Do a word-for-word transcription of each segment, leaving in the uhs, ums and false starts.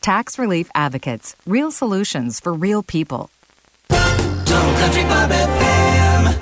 Tax Relief Advocates. Real solutions for real people. Total Country Bob F M.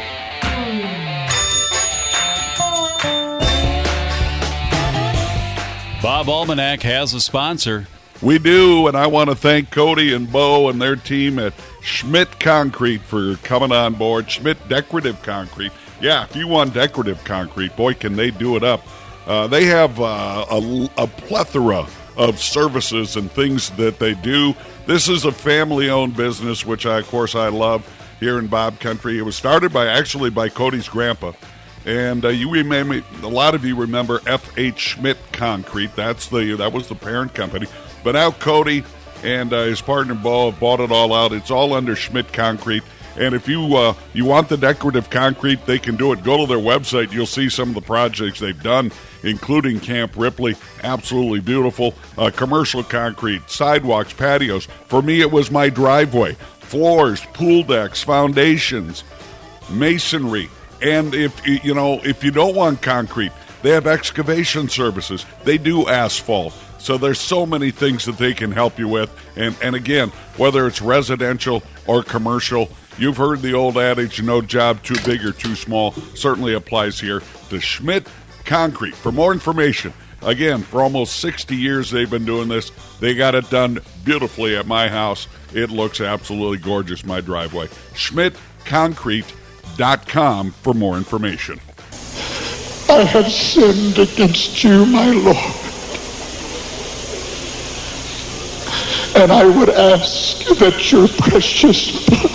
Bob Almanac has a sponsor. We do, and I want to thank Cody and Bo and their team at Schmidt Concrete for coming on board. Schmidt Decorative Concrete. Yeah, if you want decorative concrete, boy, can they do it up. Uh, they have uh, a, a plethora of services and things that they do. This is a family-owned business, which, I, of course, I love here in Bob Country. It was started by actually by Cody's grandpa. And uh, you remember, a lot of you remember F H Schmidt Concrete. That's the that was the parent company. But now Cody and uh, his partner Bo have bought it all out. It's all under Schmidt Concrete. And if you uh, you want the decorative concrete, they can do it. Go to their website. You'll see some of the projects they've done, including Camp Ripley. Absolutely beautiful. Uh, commercial concrete, sidewalks, patios. For me, it was my driveway. Floors, pool decks, foundations, masonry. And if you know, if you don't want concrete, they have excavation services. They do asphalt. So there's so many things that they can help you with. And, and again, whether it's residential or commercial, you've heard the old adage, no job too big or too small, certainly applies here to Schmidt Concrete. For more information, again, for almost sixty years they've been doing this. They got it done beautifully at my house. It looks absolutely gorgeous, my driveway. Schmidt Concrete dot com for more information. I have sinned against you, my Lord. And I would ask that your precious blood.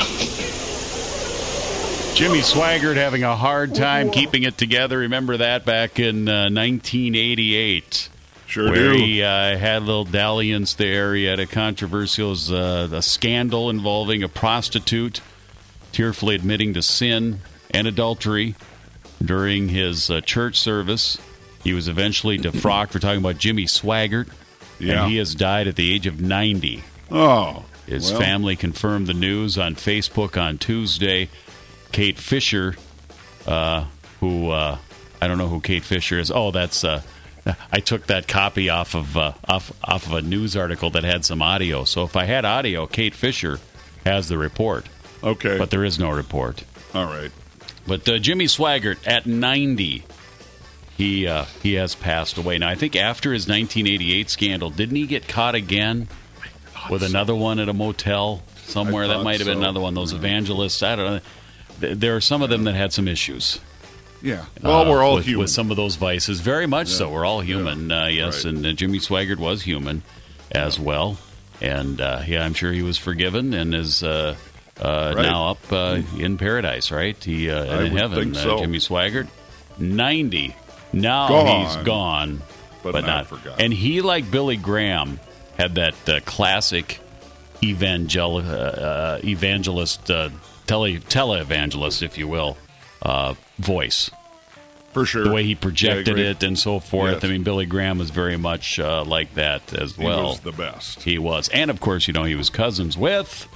Jimmy Swaggart having a hard time keeping it together. Remember that back in uh, nineteen eighty-eight. Sure where do. he uh, had a little dalliance there. He had a controversial uh, a scandal involving a prostitute tearfully admitting to sin and adultery during his uh, church service. He was eventually defrocked. We're talking about Jimmy Swaggart. Yeah. And he has died at the age of ninety. Oh. His well. family confirmed the news on Facebook on Tuesday. Kate Fisher, uh, who, uh, I don't know who Kate Fisher is. Oh, that's, uh, I took that copy off of, uh, off, off of a news article that had some audio. So if I had audio, Kate Fisher has the report. Okay. But there is no report. All right. But uh, Jimmy Swaggart, at ninety, he uh, he has passed away. Now, I think after his nineteen eighty-eight scandal, didn't he get caught again with so. another one at a motel somewhere? I That might have so. been another one. Those evangelists, I don't know. There are some of them that had some issues. Yeah. Well, we're all with, human. with some of those vices. Very much Yeah. so. We're all human. Yeah. Uh, yes, Right. and uh, Jimmy Swaggart was human as Yeah. well. And uh, yeah, I'm sure he was forgiven and is uh, uh, Right. now up uh, in paradise. Right? He uh, I in would heaven. think so. Uh, Jimmy Swaggart, ninety. Now Gone. he's gone, But but, not not forgotten. And he, like Billy Graham, had that uh, classic evangel- uh, uh, evangelist, uh, tele televangelist, if you will, uh, voice. For sure. The way he projected Yeah, I agree. it and so forth. Yes. I mean, Billy Graham was very much uh, like that as He well. was the best. He was. And, of course, you know, he was cousins with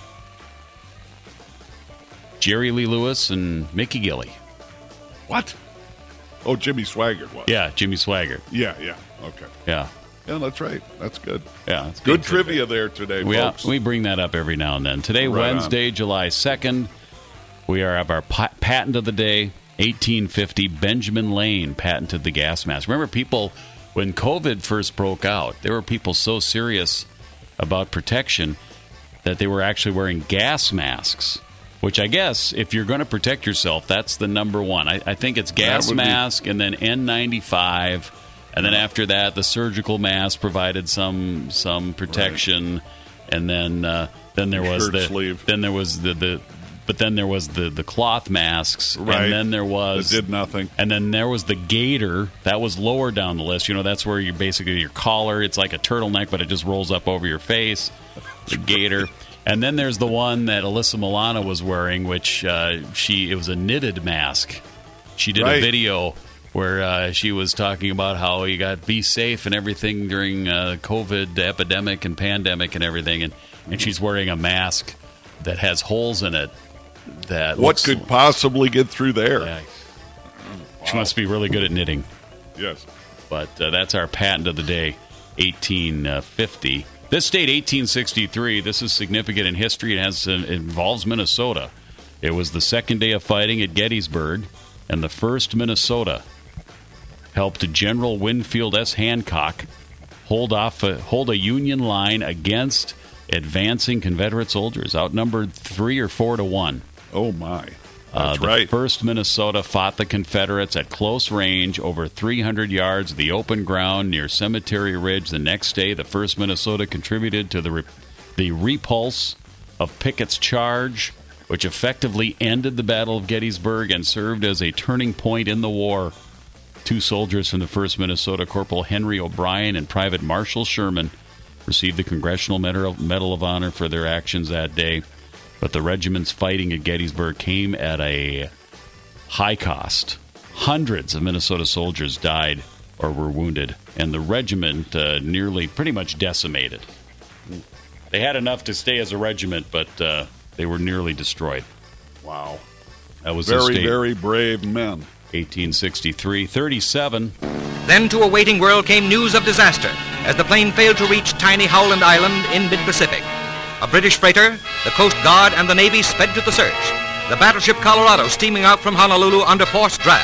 Jerry Lee Lewis and Mickey Gilley. What? Oh, Jimmy Swaggart was. Yeah, Jimmy Swaggart. Yeah, yeah. Okay. Yeah. Yeah, that's right. That's good. Yeah, it's Good good trivia there today, We, folks. we bring that up every now and then. Today, Right on. Wednesday, July second, we are at our pa- patent of the day. eighteen fifty, Benjamin Lane patented the gas mask. Remember, people, when COVID first broke out, there were people so serious about protection that they were actually wearing gas masks, which I guess, if you're going to protect yourself, that's the number one. I, I think it's gas would be- mask and then N ninety-five. And then after that, the surgical mask provided some some protection, and then uh, then there was Shirt the sleeve. then there was the, the but then there was the, the cloth masks, Right. and then there was It did nothing. and then there was the gaiter that was lower down the list. You know, that's where you basically your collar. It's like a turtleneck, but it just rolls up over your face. The gaiter. And then there's the one that Alyssa Milano was wearing, which uh, she it was a knitted mask. She did Right. a video where uh, she was talking about how you got to be safe and everything during uh, COVID epidemic and pandemic and everything, and, and she's wearing a mask that has holes in it. That What looks- could possibly get through there? Yeah. She must be really good at knitting. Yes. But uh, that's our patent of the day, eighteen fifty. This date, eighteen sixty-three, this is significant in history. It has it involves Minnesota. It was the second day of fighting at Gettysburg, and the first Minnesota helped General Winfield S. Hancock hold off a, hold a Union line against advancing Confederate soldiers, outnumbered three or four to one. Oh, my. Uh, That's the right. first Minnesota fought the Confederates at close range, over three hundred yards of the open ground near Cemetery Ridge. The next day, the first Minnesota contributed to the, re- the repulse of Pickett's charge, which effectively ended the Battle of Gettysburg and served as a turning point in the war. Two soldiers from the first Minnesota, Corporal Henry O'Brien and Private Marshall Sherman, received the Congressional Medal, Medal of Honor for their actions that day. But the regiment's fighting at Gettysburg came at a high cost. Hundreds of Minnesota soldiers died or were wounded, and the regiment uh, nearly pretty much decimated. They had enough to stay as a regiment, but uh, they were nearly destroyed. Wow. That was the Very, state. very brave men. eighteen sixty-three, thirty-seven. Then to a waiting world came news of disaster as the plane failed to reach tiny Howland Island in mid-Pacific. A British freighter, the Coast Guard, and the Navy sped to the search. The battleship Colorado steaming out from Honolulu under forced draft.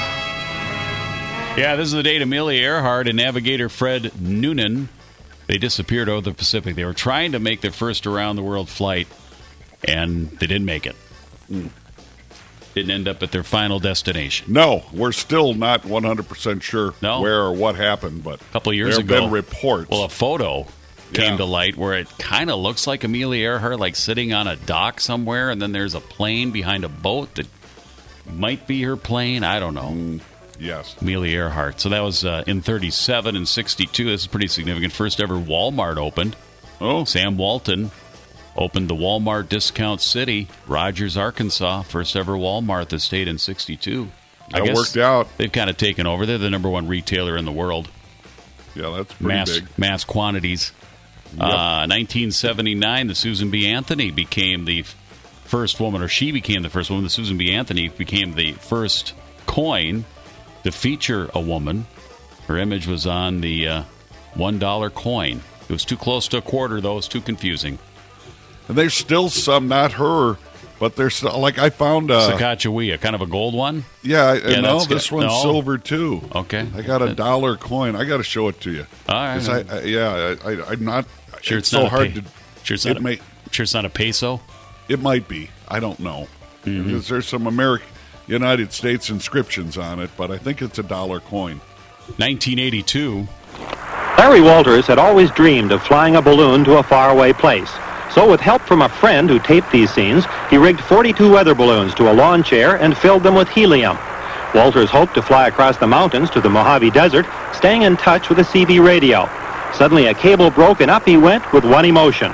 Yeah, this is the date Amelia Earhart and navigator Fred Noonan, they disappeared over the Pacific. They were trying to make their first around-the-world flight, and they didn't make it. Mm. Didn't end up at their final destination. No, we're still not one hundred percent sure No. where or what happened, but A couple of years there ago, have been reports. Well, a photo came Yeah. to light where it kind of looks like Amelia Earhart, like sitting on a dock somewhere, and then there's a plane behind a boat that might be her plane. I don't know. Mm, yes. Amelia Earhart. So that was uh, in thirty-seven and sixty-two. This is pretty significant. First ever Walmart opened. Oh, Sam Walton opened the Walmart Discount City, Rogers, Arkansas. First ever Walmart that stayed in sixty-two. I that guess worked out. They've kind of taken over. They're the number one retailer in the world. Yeah, that's pretty Mass big. mass quantities. Yep. Uh, nineteen seventy-nine, the Susan B. Anthony became the f- first woman, or she became the first woman. The Susan B. Anthony became the first coin to feature a woman. Her image was on the uh, one dollar coin. It was too close to a quarter, though. It was too confusing. And there's still some, not her, but there's still, like I found uh, Sacagawea, kind of a gold one? Yeah, I, Yeah, no, that's this good. one's No. silver too. Okay. I got a dollar coin. I got to show it to you. All right. 'Cause I, I, yeah, I, I, I'm not. Sure, it's, it's, so not a hard pa- to. Sure, it's it not, a, may, sure it's not a peso? it might be. I don't know. Mm-hmm. Because there's some American, United States inscriptions on it, but I think it's a dollar coin. nineteen eighty-two. Larry Walters had always dreamed of flying a balloon to a faraway place. So with help from a friend who taped these scenes, he rigged forty-two weather balloons to a lawn chair and filled them with helium. Walters hoped to fly across the mountains to the Mojave Desert, staying in touch with a C B radio. Suddenly a cable broke and up he went with one emotion.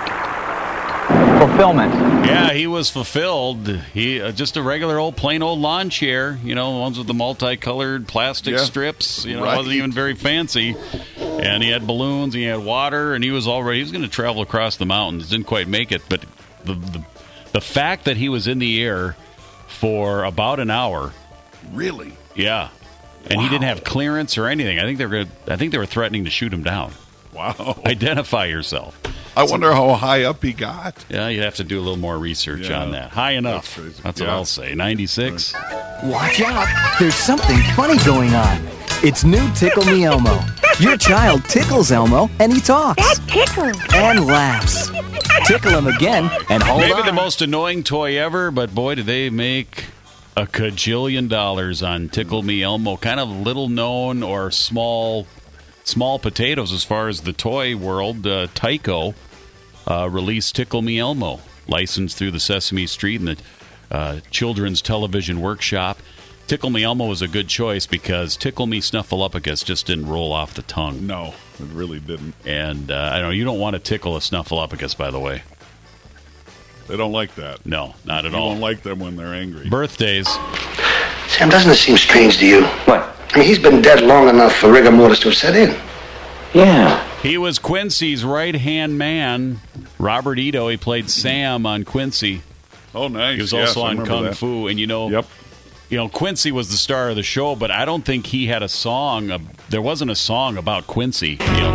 Fulfillment. Yeah, he was fulfilled. He uh, just a regular old, plain old lawn chair. You know, ones with the multicolored plastic Yeah. strips. You know, Right. wasn't even very fancy. And he had balloons. He had water, and he was already he was going to travel across the mountains. Didn't quite make it, but the, the the fact that he was in the air for about an hour. Really? Yeah, and he didn't have clearance or anything. I think they were. I think they were threatening to shoot him down. Wow. Identify yourself. I wonder how high up he got. Yeah, you'd have to do a little more research Yeah. on that. High enough. That's crazy. That's what Yeah. I'll say. ninety-six. Watch out. There's something funny going on. It's new Tickle Me Elmo. Your child tickles Elmo, and he talks. That tickles. And laughs. Tickle him again, and hold Maybe on. the most annoying toy ever, but boy, did they make a cajillion dollars on Tickle Me Elmo. Kind of little known or small small potatoes as far as the toy world. Uh, Tyco uh, released Tickle Me Elmo, licensed through the Sesame Street and the uh, Children's Television Workshop. Tickle Me Elmo was a good choice because Tickle Me Snuffleupagus just didn't roll off the tongue. No, it really didn't. And uh, I don't know, you don't want to tickle a Snuffleupagus, by the way. They don't like that. No, not at You all. don't like them when they're angry. Birthdays. Sam, doesn't it seem strange to you? What? I mean, he's been dead long enough for rigor mortis to have set in. Yeah. He was Quincy's right-hand man. Robert Ito, he played Sam on Quincy. Oh, nice. He was Yes, also I on remember Kung that. Fu. And, you know, Yep. you know, Quincy was the star of the show, but I don't think he had a song. Of, there wasn't a song about Quincy. You know.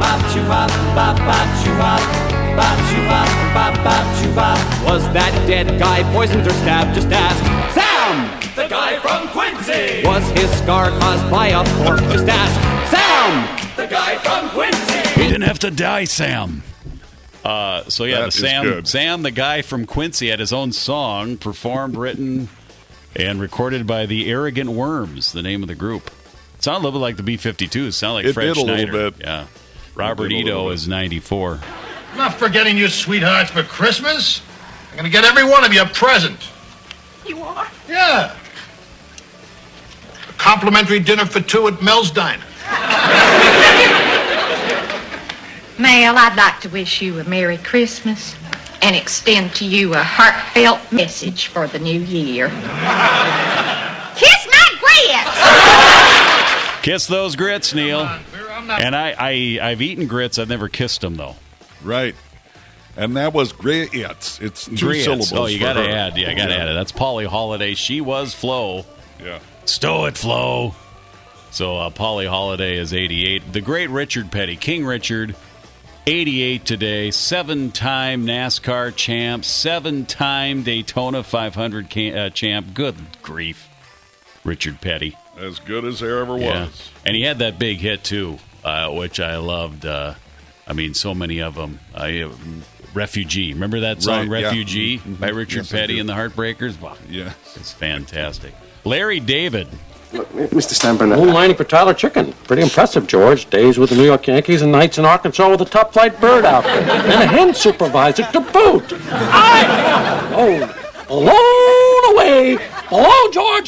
Was that dead guy poisoned or stabbed? Just ask Sam! The guy from Quincy! Was his scar caused by a fork? Just ask Sam! The guy from Quincy! He didn't have to die, Sam. Uh, so yeah, That the is Sam, good. Sam, the guy from Quincy, had his own song performed, written, and recorded by the Arrogant Worms, the name of the group. It sounded a little bit like the B fifty-twos. It sounded like It Fred did a little Schneider. bit. Yeah, Robert It did a little Ito bit. is ninety-four. I'm not forgetting you sweethearts for Christmas. I'm going to get every one of you a present. You are? Yeah. A complimentary dinner for two at Mel's Diner. Mel, I'd like to wish you a Merry Christmas and extend to you a heartfelt message for the new year. Kiss my grits! Kiss those grits, Neil. And I, I, I've eaten grits. I've never kissed them, though. Right. And that was grits. It's two Grits. syllables. Oh, you for got to her. add. Yeah, got to Yeah. add it. That's Polly Holiday. She was Flo. Yeah. Stow it, Flo. So uh, Polly Holiday is eighty-eight. The great Richard Petty, King Richard, eighty-eight today. Seven-time NASCAR champ. Seven-time Daytona five hundred ca- uh, champ. Good grief, Richard Petty. As good as there ever Yeah. was. And he had that big hit, too, uh, which I loved. Uh, I mean, so many of them. Uh, Refugee. Remember that song, Right, yeah. Refugee, Mhm. by Richard Yes, I Petty do. and the Heartbreakers? Wow. Yeah. It's fantastic. Larry David. Mister Steinbrenner. Moonlighting for Tyler Chicken. Pretty impressive, George. Days with the New York Yankees and nights in Arkansas with a top-flight bird outfit. And a hen supervisor to boot. I am oh, blown away. Blown, George.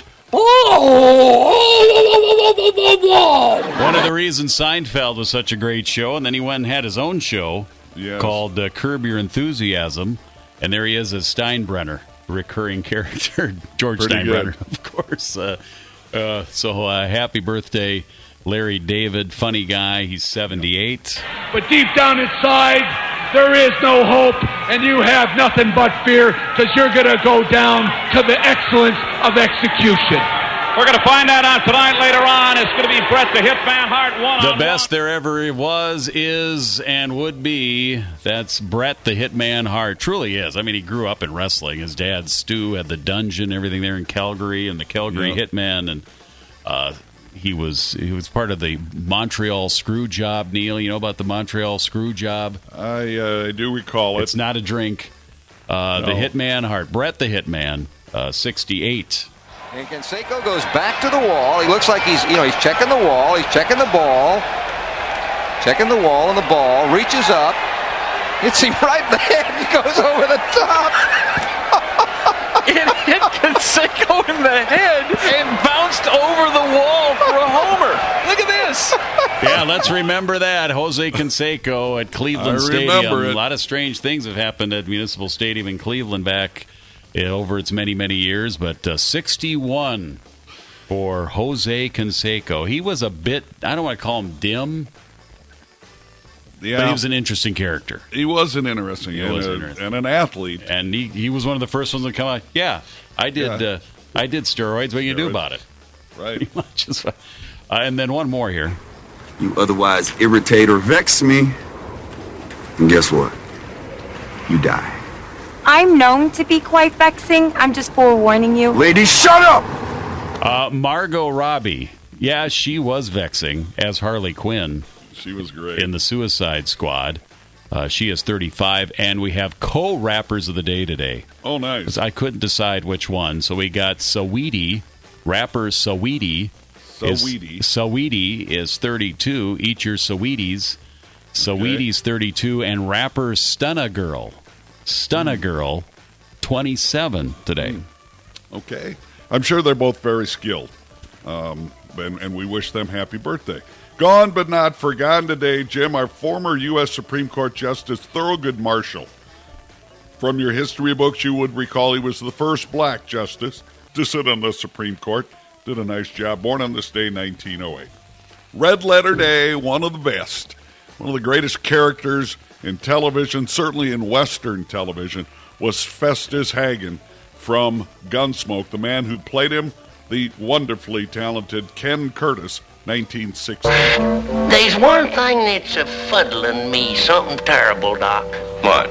Blown. One of the reasons Seinfeld was such a great show, and then he went and had his own show Yes. called uh, Curb Your Enthusiasm, and there he is as Steinbrenner, recurring character, George Pretty Steinbrenner, good. of course. Uh, uh, so uh, happy birthday, Larry David, funny guy. He's seventy-eight. But deep down inside, there is no hope, and you have nothing but fear, because you're going to go down to the excellence of execution. We're going to find out on tonight later on. It's going to be Bret the Hitman Hart one The on best there ever was, is, and would be. That's Bret the Hitman Hart. Truly is. I mean, he grew up in wrestling. His dad, Stu, had the dungeon, everything there in Calgary, and the Calgary Yep. Hitman, and uh, he was he was part of the Montreal Screw Job. Neil, you know about the Montreal Screw Job? I uh, do recall it. It's not a drink. Uh, The No. Hitman Hart. Bret the Hitman, uh, sixty-eight. And Canseco goes back to the wall. He looks like he's, you know, he's checking the wall. He's checking the ball. Checking the wall and the ball. Reaches up. Hits him right in the head. He goes over the top. It hit Canseco in the head and bounced over the wall for a homer. Look at this. Yeah, let's remember that. Jose Canseco at Cleveland I Stadium. remember it. A lot of strange things have happened at Municipal Stadium in Cleveland back uh, over its many, many years. But uh, sixty-one for Jose Canseco. He was a bit, I don't want to call him dim, Yeah. but he was an interesting character. He was an interesting, He and, was a- interesting. and an athlete. And he, he was one of the first ones to come out. Yeah, I did Yeah. Uh, I did steroids. What can you do Steroids. about it? Right. Pretty much. Just, uh, and then one more here. You otherwise irritate or vex me, and guess what? You die. I'm known to be quite vexing. I'm just forewarning you. Lady, shut up! Uh, Margot Robbie. Yeah, she was vexing as Harley Quinn. She was great. In the Suicide Squad. Uh, she is thirty-five, and we have co-rappers of the day today. Oh, nice. I couldn't decide which one. So we got Saweetie, rapper Saweetie. is- Saweetie. Saweetie is thirty-two. Eat your Saweeties. Saweetie's thirty-two, and rapper Stunna Girl. Stunna Girl, twenty-seven today. Okay. I'm sure they're both very skilled. Um, and, and we wish them happy birthday. Gone but not forgotten today, Jim, our former U S Supreme Court Justice Thurgood Marshall. From your history books, you would recall he was the first black justice to sit on the Supreme Court. Did a nice job. Born on this day, nineteen oh eight. Red Letter Day, one of the best. One of the greatest characters in television, certainly in Western television, was Festus Hagen from Gunsmoke. The man who played him the wonderfully talented Ken Curtis, nineteen sixty. There's one thing that's a fuddling me something terrible, Doc. What?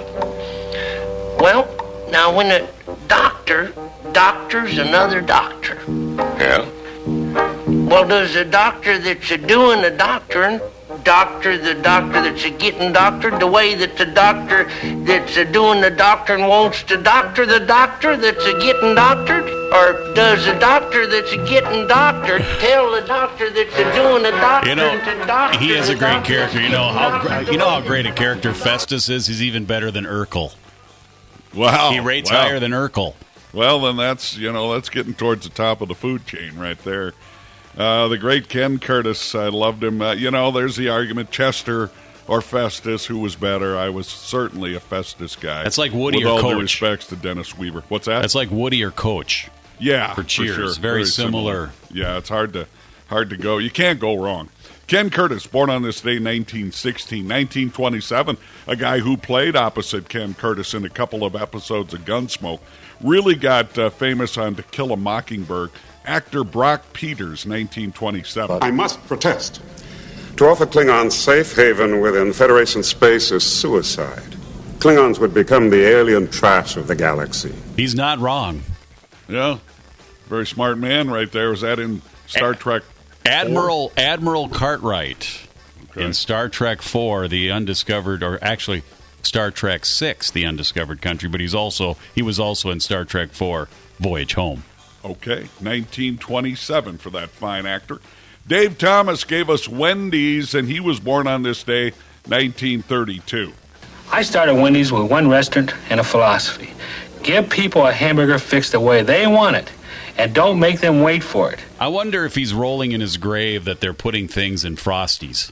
Well, now when a doctor doctors another doctor. Yeah? Well, does the doctor that's a doing the doctoring doctor the doctor that's a getting doctored the way that the doctor that's a doing the doctoring wants to doctor the doctor that's a getting doctored? Or does the doctor that's a getting doctored tell the doctor that's a doing the doctor You know, to doctor he is the a great doctor? character. You know how gr- you know how great a character Festus is. He's even better than Urkel. Wow. He rates wow. higher than Urkel. Well, then that's, you know, that's getting towards the top of the food chain right there. Uh, the great Ken Curtis, I loved him. Uh, you know, there's the argument, Chester or Festus, who was better? I was certainly a Festus guy. That's like Woody with or all due Coach. respects to Dennis Weaver. What's that? That's like Woody or Coach. Yeah, for Cheers. sure. Very, Very similar. similar. Yeah, it's hard to hard to go. You can't go wrong. Ken Curtis, born on this day, nineteen sixteen. nineteen twenty-seven, a guy who played opposite Ken Curtis in a couple of episodes of Gunsmoke, really got uh, famous on To Kill a Mockingbird. Actor Brock Peters, nineteen twenty-seven. I must protest. To offer Klingons safe haven within Federation space is suicide. Klingons would become the alien trash of the galaxy. He's not wrong. Yeah, very smart man right there. Was that in Star Trek Admiral Admiral Cartwright Okay. in Star Trek four, The Undiscovered, or actually Star Trek six, The Undiscovered Country, but he's also he was also in Star Trek four, Voyage Home. Okay, nineteen twenty-seven for that fine actor. Dave Thomas gave us Wendy's, and he was born on this day, nineteen thirty-two. I started Wendy's with one restaurant and a philosophy. Give people a hamburger fixed the way they want it, and don't make them wait for it. I wonder if he's rolling in his grave that they're putting things in Frosties.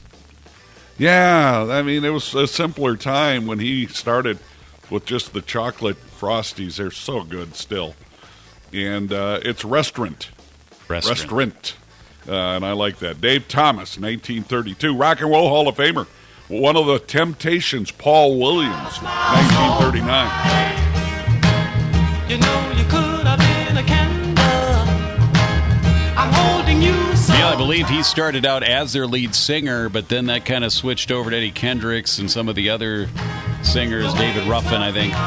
Yeah, I mean, it was a simpler time when he started with just the chocolate Frosties. They're so good still. And uh, it's restaurant. Restaurant. Restaurant. Uh, and I like that. Dave Thomas, nineteen thirty-two. Rock and Roll Hall of Famer. One of the Temptations, Paul Williams, nineteen thirty-nine. You know you could have been a candle. I'm holding you so. Yeah, I believe he started out as their lead singer, but then that kind of switched over to Eddie Kendricks and some of the other singers, David Ruffin, I think.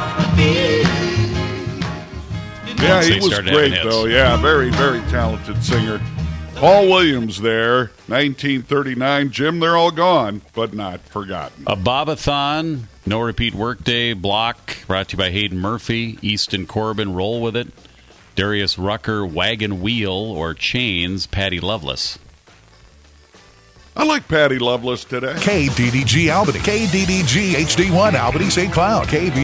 Yeah, Once he they was started great, having hits. though. Yeah, very, very talented singer. Paul Williams there, nineteen thirty-nine. Jim, they're all gone, but not forgotten. A Bobathon, No Repeat Workday, Block, brought to you by Hayden Murphy, Easton Corbin, Roll With It, Darius Rucker, Wagon Wheel, or Chains, Patty Loveless. I like Patty Loveless today. K D D G Albany, K D D G H D one Albany Saint Cloud, K B